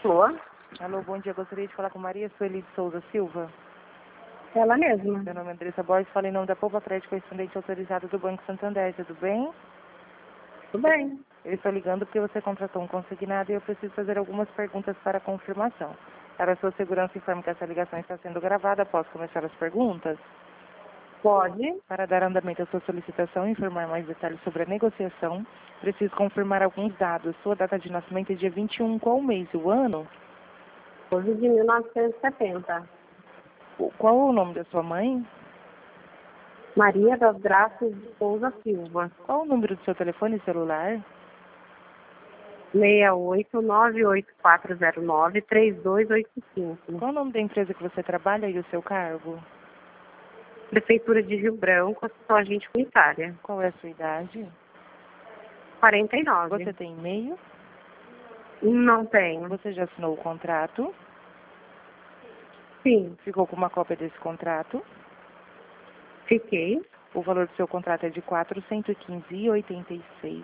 Alô? Alô, bom dia. Gostaria de falar com Maria Sueli de Souza Silva. Ela mesma. Meu nome é Andressa Borges, falei em nome da Poupa Crédito, correspondente autorizado do Banco Santander. Tudo bem? Tudo bem. Eu estou ligando porque você contratou um consignado e eu preciso fazer algumas perguntas para confirmação. Para sua segurança, informe que essa ligação está sendo gravada. Posso começar as perguntas? Pode. Para dar andamento à sua solicitação e informar mais detalhes sobre a negociação, preciso confirmar alguns dados. Sua data de nascimento é dia 21, qual o mês e o ano? 12 de 1970. Qual o nome da sua mãe? Maria das Graças de Souza Silva. Qual o número do seu telefone celular? 68-98409-3285. Qual o nome da empresa que você trabalha e o seu cargo? Prefeitura de Rio Branco, sou agente comunitária. Qual é a sua idade? 49. Você tem e-mail? Não tenho. Você já assinou o contrato? Sim, Ficou com uma cópia desse contrato? fiquei. O valor do seu contrato é de R$ 415,86.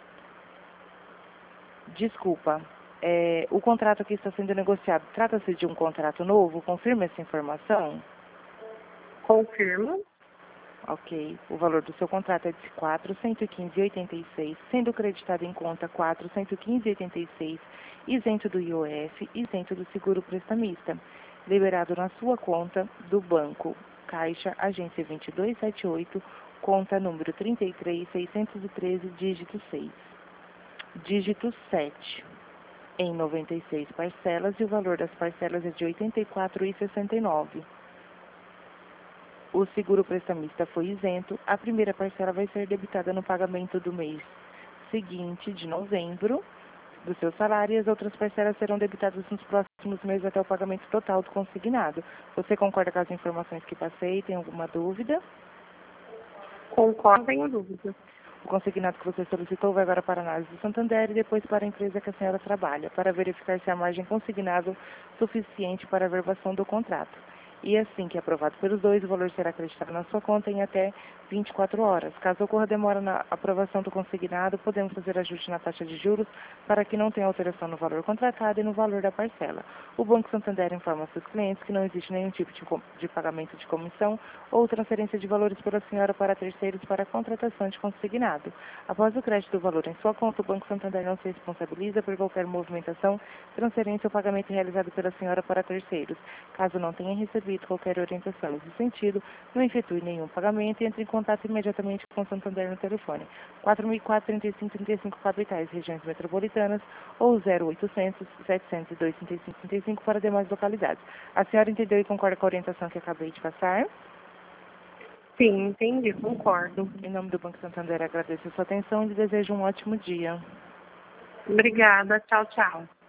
Desculpa, o contrato que está sendo negociado, trata-se de um contrato novo? Confirma essa informação? Confirmo. Ok. O valor do seu contrato é de R$ 415,86, sendo creditado em conta R$ 415,86, isento do IOF, isento do seguro prestamista, liberado na sua conta do banco Caixa, agência 2278, conta número 33.613, dígito 6. Dígito 7, em 96 parcelas, e o valor das parcelas é de R$ 84,69. O seguro prestamista foi isento. A primeira parcela vai ser debitada no pagamento do mês seguinte, de novembro, do seu salário, e as outras parcelas serão debitadas nos próximos meses até o pagamento total do consignado. Você concorda com as informações que passei? Tem alguma dúvida? Concordo, tenho dúvida. O consignado que você solicitou vai agora para a análise do Santander e depois para a empresa que a senhora trabalha, para verificar se a margem consignável é suficiente para a verbação do contrato. E assim que aprovado pelos dois, o valor será acreditado na sua conta em até 24 horas. Caso ocorra demora na aprovação do consignado, podemos fazer ajuste na taxa de juros para que não tenha alteração no valor contratado e no valor da parcela. O Banco Santander informa seus clientes que não existe nenhum tipo de pagamento de comissão ou transferência de valores pela senhora para terceiros para a contratação de consignado. Após o crédito do valor em sua conta, o Banco Santander não se responsabiliza por qualquer movimentação, transferência ou pagamento realizado pela senhora para terceiros. Caso não tenha recebido qualquer orientação nesse sentido, não efetue nenhum pagamento e entre em contato imediatamente com o Santander no telefone 4004-3535 capitais, regiões metropolitanas, ou 0800-702-3535 para demais localidades. A senhora entendeu e concorda com a orientação que acabei de passar? Sim, entendi, concordo. Em nome do Banco Santander, agradeço a sua atenção e lhe desejo um ótimo dia. Obrigada, tchau, tchau.